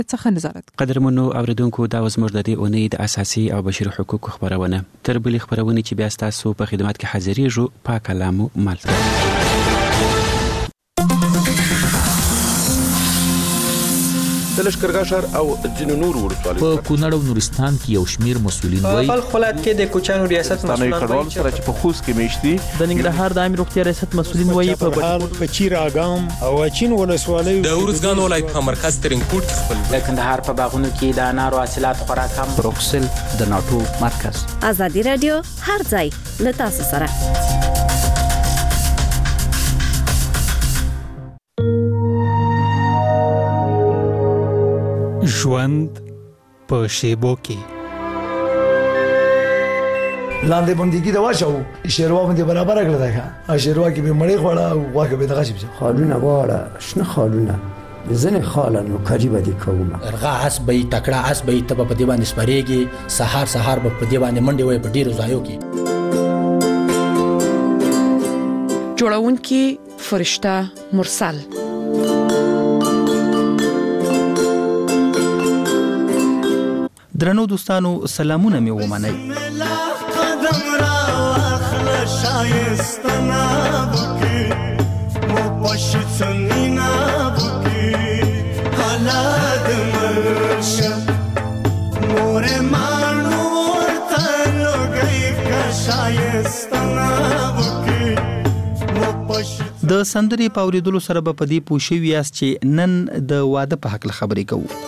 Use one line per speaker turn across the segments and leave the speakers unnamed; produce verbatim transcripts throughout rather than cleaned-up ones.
څخه نظارت.
قدرمنو اوریدونکو دا زموږ د دې اونۍ د اساسي او بشري حقوقو خبرونه. تر بلې خبرونه چې بیا تاسو په خدمت کې حاضرېږو پاک کلامو ملته.
د لشکرګاه ښار او ځینو نورو ولسوالیو
په کونړ او نورستان کې یو شمیر مسؤلین وایي
په خپل ولایت کې د کوچانو ریاست مسؤلین
وایي سره چې په خوست کې میشتي
د ننګرهار د عامه روغتیا ریاست مسؤلین وایي په
په چیر اګام او چین ولسوالیو
د اورزګان ولایت په مرکز ترنګوټ کې خپل
د کندهار په باغونو کې د انارو حاصلات خورا کم.
بروکسل د ناتو مرکز.
ازادي رادیو هر ځای له تاسو سره.
ژوند په شیبو کې
لاندې بندګي دا واچو شیروا باندې برابر کړل دا شیروا کې به مړې خوړه او واکه به دغه شي
خالونه واړه شنه خالونه زنه خالن او کاری باندې کوم
ارغا اس به تکړه اس به تب په دی باندې سپریږي سحر سحر په دی باندې منډي وي په ډیرو ځایو کې.
جوړونکي فرشته مرسل.
درنو دوستانو سلامونه مې ومنئ.
قدم را اخله شایستنا بکی مو پشتنینا بکی حالات مرشا مور مانور تلو گئی کا شایستنا بکی مو پشت
د سندرې په اوریدلو سره به په دې پوه شوي یاست چې نن د واده په هکله خبرې کوو.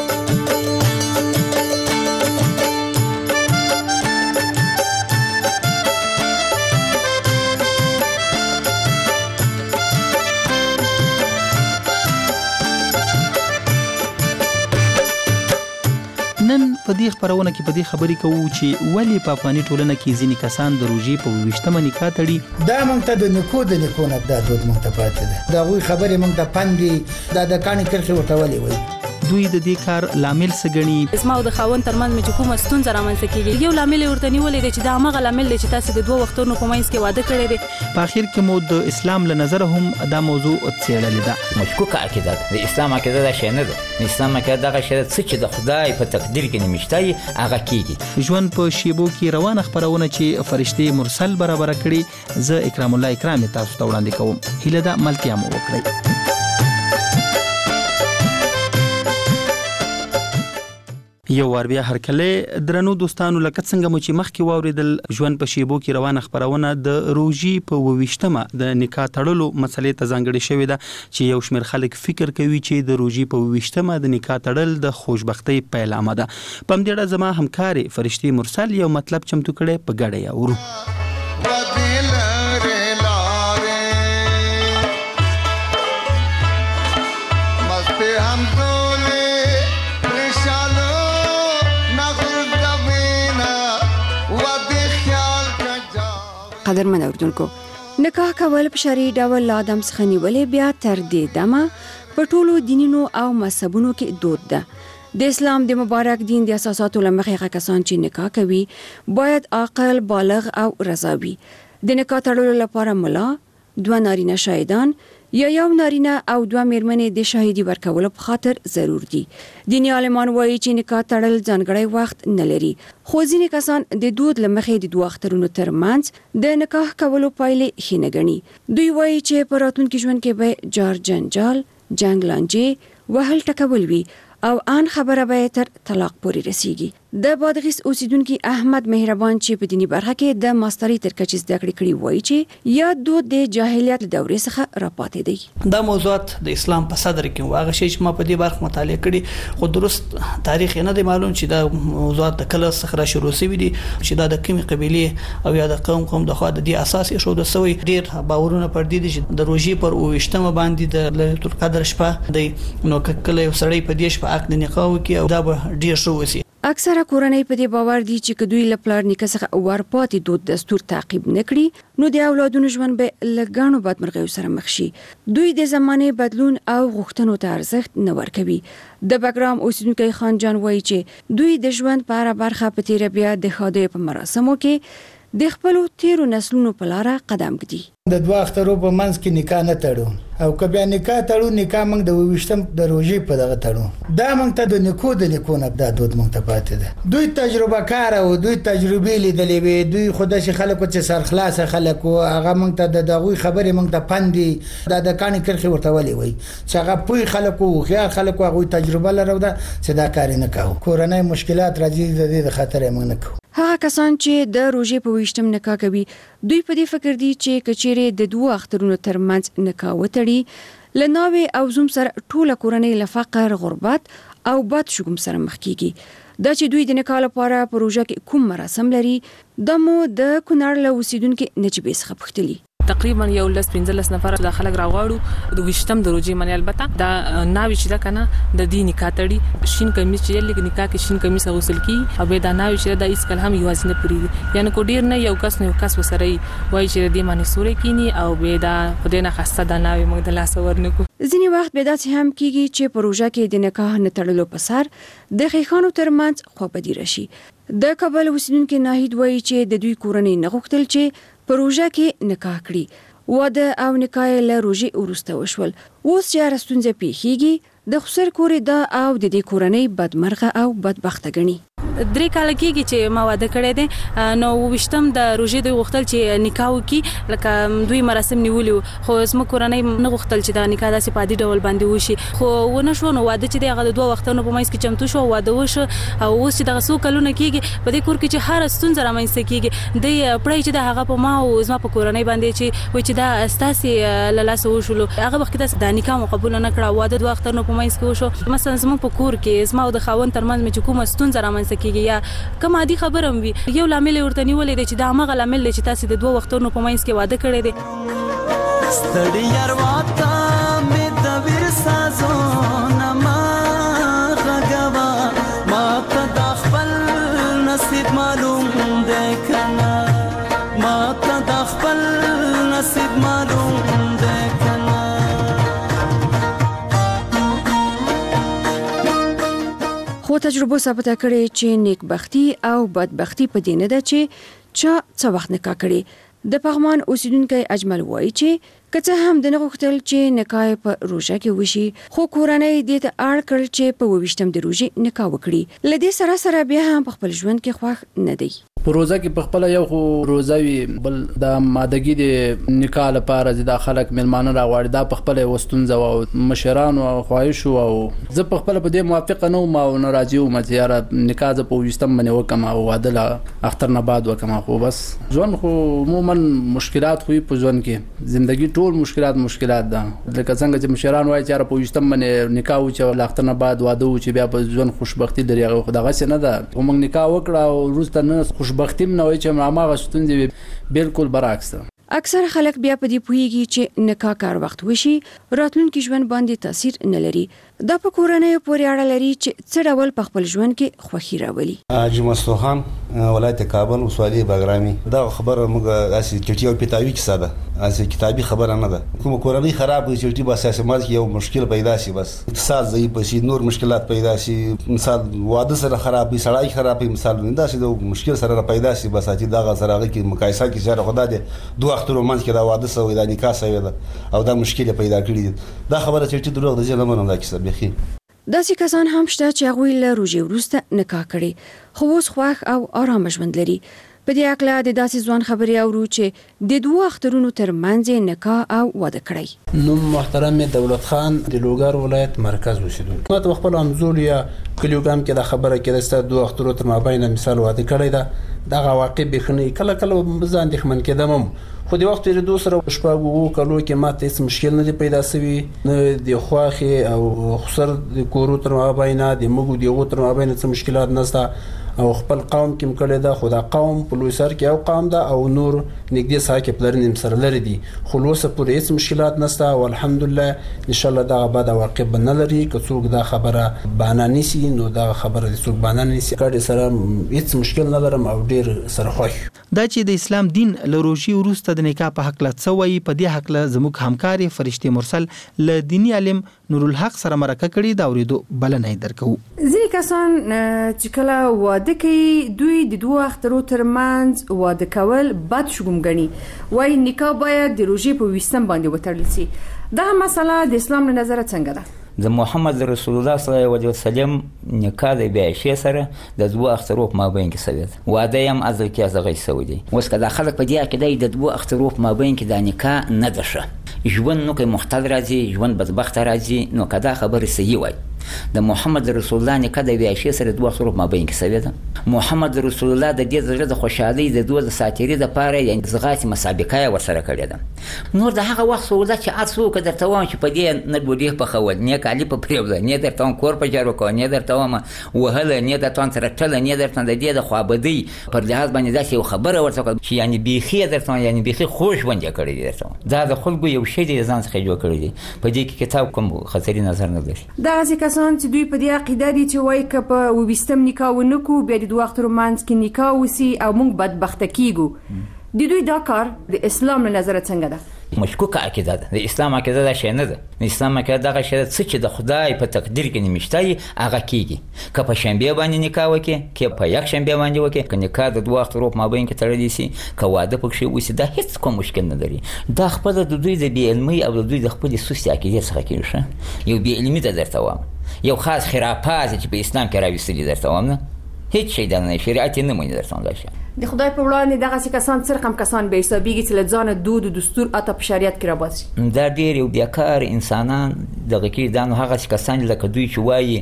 نن په دې خبرونه کې په دې خبرې کوو چې ولې په افغاني ټولنه کې ځینې کسان د روژې په ویشتمه نکاح تړي.
دا موږ ته د نکو د نکو نه دا دود موږ ته پاتې ده. دا غوي خبرې موږ ته پندي دا د کاني کرخي ورته ولي وي.
دوی د دې کار لامل څه ګڼي؟
اسما او د خاوند ترمنځ مې چې کومه ستونزه رامنځته کیږي یو لامل ورته نیولې دی چې دا هغه لامل دی چې تاسو د دوه وختونو په منځ کې واده کړی دی.
په اخر کې مو د اسلام له نظر هم دا موضوع څېړلې ده.
مشکوکه عقیده ده. د اسلام عقیده دا شی نه ده. د اسلام عقیده دا شی چې د خدای په تقدیر کې نمشتای هغه کیږي.
ژوند په شیبو کې روانه خبرونه چې فرشتي مرسل برابر کړي زه اکرام الله اکرام تاسو ته وړاندې کوم. هیله ده ملتیا مو وکړئ. یو ور بیا هر کله درنو دوستانو لکه څنګه مو چې مخکې واوریدل ژوند په شیبو کې روانه خبرونه د روژې په وویشتمه د نکاح تړلو مسلې ته ځانګړې شوې ده چې یو شمېر خلک فکر کوي چې د روژې په وویشتمه د نکاح تړل د خوشبختۍ پیلامه ده. په همدې اړه زما همکارې فرشتي مرسل یو مطلب چمتو کړی په ګډه یې اورو.
قدرمن اوردونکو نکاح کول په شرعي ډول له آدم څخه نیولې بیا تر دې دمه په ټولو دینونو او مذهبونو کې دود ده. د اسلام د مبارک دین د اساساتو لمخې هغه کسان چې نکاح کوي باید عاقل بالغ او رضا وي. د نکاح تړلو لپاره ملا، دوه نارینه شاهدان یا یو نارینه او دوه میرمنې د شاهدي ورکولو په خاطر ضرور دي. دیني عالمان وایي چې نکاح تړل ځانګړی وخت نه لري، خو ځینې کسان د دود له مخې د دوه اخترونو ترمنځ د نکاح کولو پایلې ښې نه ګڼي. دوی وایي چې په راتلونکي ژوند کې به جار جنجال، جنګ لانجې، وهل ټکول وي او ان خبره به تر طلاق پورې رسیږي. د بادغیس اوسیدونکو احمد مهربان چې په دینی برخه کې د ماستری تر کچې زده کړې کړې وایي چې یا دود د جاهلیت دورې څخه راپاتې دی.
دا موضوعات د اسلام په صدر کې واغه شی چې ما په دې برخه مطالعه کړې خو درست تاریخ نه دی معلوم چې دا موضوعات د کله څخه را شروع شوي دي چې دا د کومې قبيله او یا د قوم قوم د خوا د دې اساس یې شو د سوي ډیر باورونه پر دي چې د روژې پر اوویشتمه باندې د ليلۃ القدر شپه د نو کله یو سړی په دې شپه عقد نکاح وکي او دا به ډیر شو وسی.
اکثره کورنۍ په دې باور دي چې کدوې لپلار نیکه څخه ورپاتې دود دستور تعقیب نکړي نو د اولادونو ژوند به لګانو بدمرغیو سره مخ شي. دوی د زمانه بدلون او غوښتنو ته ارزښت نه ورکوي. د بګرام اوسیدونکو خان جان وایي چې دوی د ژوند په اړه برخه په تیر بیا د خاده په مراسمو کې د خپل تیرو نسلونو په لار قدم ږدي.
د دوه اخترو په منځ کې نکاح نه تړو او که بیا نکاح تړو نکاح موږ د ویشتم د روزي په دغه تړو. دا موږ ته د نیکو د نیکو نه د دود موږ ته پاتې ده. دوی تجربه کار او دوی تجربې لیدلې وي. دوی خدای شي خلکو چې سر خلاص خلکو هغه موږ ته د دغوی خبرې موږ ته پندي دا د کاني کرخي ورته ولي وي چې هغه پوي خلکو خيار خلکو هغه تجربه لرو ده چې دا کار نه کوي. کورنۍ مشکلات راځي د دې خاطر موږ نه کوو.
هغه کسان چې د روزي په ویشتم نکاح کوي دوی په دې فکر دي چې کچېره د دوه اخترونو ترمنځ نکاح وتړي لناوي او زوم سره ټوله کورنۍ لفقر غربت او بد شګم سره مخ کیږي. دا چې دوی د نکاح لپاره په روزه کې کوم مراسم لري د مو د کونړ له اوسیدونکو نجيبه څخه پوښتلي.
تقریبا یو لس پنځلس نفر د خلک راغواړو د وشتم د روزي منی البته دا ناوي چې دا کنه د دې نکاح تړي شین کمیس چې لګ نکاح کې شین کمیس غوسل کی او به دا ناوي چې دا اس کل هم یوازې نه پوری یعنی کو ډیر نه یو کس نه یو کس وسره وای چې دې معنی سورې کینی او به دا خدای نه خاصه دا ناوي موږ د لاس ورنکو.
ځینی وخت به دا هم کیږي چې پروژه کې د نکاح نه تړلو په سر د خیخانو ترمنځ خوابدي راشي. د کابل اوسیدونکو ناهید وای چې د دوی کورنۍ نه غوښتل چې پروژه کې نکاح کړي واده او نکاح له روزي ورسته وشول. اوس چې راستونځه پیخيږي د خسر کورې دا او د دې کورنۍ بدمرغه او بدبخته غني.
درې کال کېږي چې ما واده کړی دی نو وشتم د روزي دوی غوښتل چې نکاح وکي لکه دوی مراسم نیولي خو زما کورنۍ نه غوښتل چې دا نکاح داسې پادي ډول باندې وشي خو ونه شو نو واده چې دغه د دوه وختونو په منځ کې چمتو شو واده وشو او اوس چې دغه څو کلونه کېږي په دې کور کې چې هر ستونزه رامنځته کېږي د پړای چې د هغه په ما او زما په کورنۍ باندې چې و چې دا استاسي لاله وشلو هغه وخت د نکاح مقبول نه کړه واده دوه وختونو په منځ کې وشو. مثلا زما په کور کې زما د خاوند ترمنځ مې کومه ستونزه رامنځته یا کوم عادي خبرم وي یو لامل ورته نیولې دی چې دا هغه لامل دی چې تاسو د دوه وختونو په منځ کې واده کړی دی.
ستړي ارواته مې د ویر سازونه ما غغوا ما ته د خپل نصیب معلوم دی کنه ما ته د خپل نصیب معلوم دی کنه.
خو تجربه ثابته کړې چې نیکبختی او بدبختی په دې نه ده چې چا څه وخت نکاح کړي. د پغمان اوسیدونکو اجمل وایي چې کڅه هم د نغښتل چې نکاح په روزه کې وشي خو کورنۍ دې ته اړ کړ چې په وشتم د روزي نکاح وکړي. لدې سره سره بیا هم په خپل ژوند کې خوښ نه دی.
په روزه کې په خپل یو خو روزه وي بل د مادګي د نکاح لپاره د خلک ملمانه راغواړي دا په خپل وستونځ او مشران او خواهش او زه په خپل په دې موافق نه او ما نه راځي او مزياره نکاح ز په وستم باندې وکم او واده اختر نه بعد وکم خو بس ځون خو عموما مشکلات خو په ځون کې ژوندۍ ټول مشکلات مشکلات ده لکه څنګه چې مشران وایي چې په وستم باندې نکاح او چې اختر نه بعد واده او چې بیا په ځون خوشبختی لري خدای څنګه نه ده موږ نکاح وکړه او روز ته نه خوشبختیم نه وای چې ما غشتونځي بالکل برعکس ده.
اکثر خلک بیا په دې پوهیږي چې نکاح کار وخت وشي راتلونکي ژوند باندې تاثیر نه لري. دا په کورنۍ پورې اړه لري چې څه ډول په خپل ژوند کې خوښي راولي.
حاجی مستوخان ولایت کابل وسوالي باګرامي دا خبره موږ اسی چټي او پتاوي کیسه ده اسی کتابي خبره نه ده کوم کورنۍ خراب وي چټي بس اساس مال کې یو مشکل پیدا شي بس اقتصاد ضعیف شي نور مشکلات پیدا شي مثال واده سره خراب وي سړی خراب وي مثال دا شي د مشکل سره پیدا شي بس اتی دا سره کې مقایسه کې سره خدای دې دوه اختر منځ کې دا واده سوی دا نکاح سوی ده او دا مشکل پیدا کړی دا خبره چې دروغ ده چې نه منم دا کیسه بخي.
داسې کسان هم شته چې هغوی له روژې وروسته نکاح کړي خو اوس خوښ او آرام ژوند لري. په دې اړه د داسې ځوان خبرې اورو چې د دوه اخترونو ترمنځ نکاح او واده کړی.
نو محترم دولت خان د لوګر ولایت مرکز اوسیدونکو ما ته خپل امزول یا کلیوګام کې د خبره کې د دوه اخترونو تر مابین مثال واده کړی دا دغه واقع بخنی کله کله ځان د خمن کېدم خو د وخت لري دوه سره شپږ وو کلو کې ماته هیڅ مشکل نه دی پیدا شوی نه د خواخي او خسر د کورو تر مابین د مګو دی غو تر مابین څه مشکلات نشته او خپل قوم کې مکړه دا خدا قوم په لوی سر کې او قوم دا او نور نګدي ساکه پلرنیم سره لري دي خلاصه پر هیڅ مشکلات نشته او الحمدلله ان شاء الله دا بعد واقع بنلري که څوک دا خبره بانه نسی دي نو دا خبره د څوک باندې نشي کړي سره هیڅ مشکل نه لرم او ډیر سره خوښ
دا چې د اسلام دین له روژې وروسته د نکاح په حق له څه وایي په دې حق له زموږ همکاري فرشتي مرسل له دینی عالم نور الحق سره مرکه کړي دا ورېدو بلنه درکو.
ځینې کسان چې کله واده کوي دوی د دوه اخترو ترمنځ واده کول بد شګم غني وایي نکاح باید د روژې په ویشتم باندې وتړل شي. دا مسله د اسلام له نظره څنګه ده؟
د محمد رسول الله صلی الله علیه وسلم نکاح د بیعشې سره د دوه اخترو په مابین کې سوي ده. واده هم ازل کې ازغی سوي دي. اوس کله خلک په دې کې د دوه اخترو په مابین کې د نکاح نه دشه ژوند نو کې مختل راځي ژوند بدبخت راځي نو کدا خبره صحیح وای د محمد رسول الله نکاح د بیعشې سره دوه اخترو په مابین کې سوي ده. محمد رسول الله د دې زړه د خوشحالي د دوه د ساتيري د پاره یعنی زغاتي مسابقه ورسره کړې ده. نور د هغه وخت سودا چې اڅو کده توان چې په دې نه بودی په خول نه کالي په پریوزه نه درته کور په جارو کو نه درته ما وهله نه درته تر ټل نه درته د دې د خوابدي پر لحاظ باندې دا یو خبره ورته چې یعنی بيخي درته یعنی بيخي خوش ونده کړی درته دا د خلکو یو شی دی ځان څخه جوړ کړی دی په دې کې کتاب کوم خطري نظر نه لري.
دا ځکه چې دوی په دې عقیده دي چې وایي که په وبستم نکاح ونکو بیا د دوه اخترو منځ کې نکاح وسی او موږ بدبخت کیږو. د دوی دا کار د اسلام له نظره څنګه ده؟
مشکوکه عقیده ده. د اسلام عقیده دا شی نه ده. د اسلام عقیده دا شی چې د خدای په تقدیر کې نمشتای هغه کیږي. که په شنبه باندې نکاح وکي که په یک شنبه باندې وکي که نکاح د دوه اخترو په مابین کې تړل شي که واده پکې وسی دا هیڅ کوم مشکل نه لري. دا خپل د دوی د بی علمي او د دوی د خپل سوسي عقیده څخه کیږي. یو بی علمي ده درته وایم یو خاص خرافات چې په اسلام کې راوستل درته وایم نه هیڅ شی د نه شریعت نه مونږ درته وایم.
د خدای په وړاندې دغه کسان څرخم کسان به حسابيږي چې لځانه دود او دستور اته په شریعت کې راوځي.
دا ډېر یو بیکار انسانان دغه کې دانو هغه کسان لکه دوی چې وایي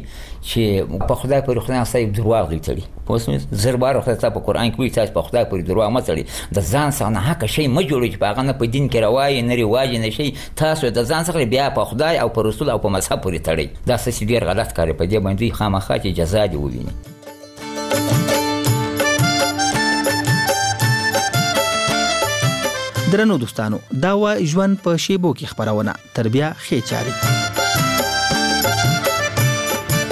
چې په خدای پر خدای صاحب دروغ لري. پوسمه زربار خدای په قران کې وایي تاسو په خدای پر دروغ مه تړئ. د ځان څخه حق شی ما جوړی چې په هغه نه په دین کې روایي نه رواج نه شي تاسو د ځان څخه بیا په خدای او پر رسول او په مذهب پورې تړئ. دا څه ډېر غلط کار په دې باندې خامخا چې جزا دی وویني.
درنو دوستانو دا و ژوند په شیبو کې خبرونه تربیه خې چاري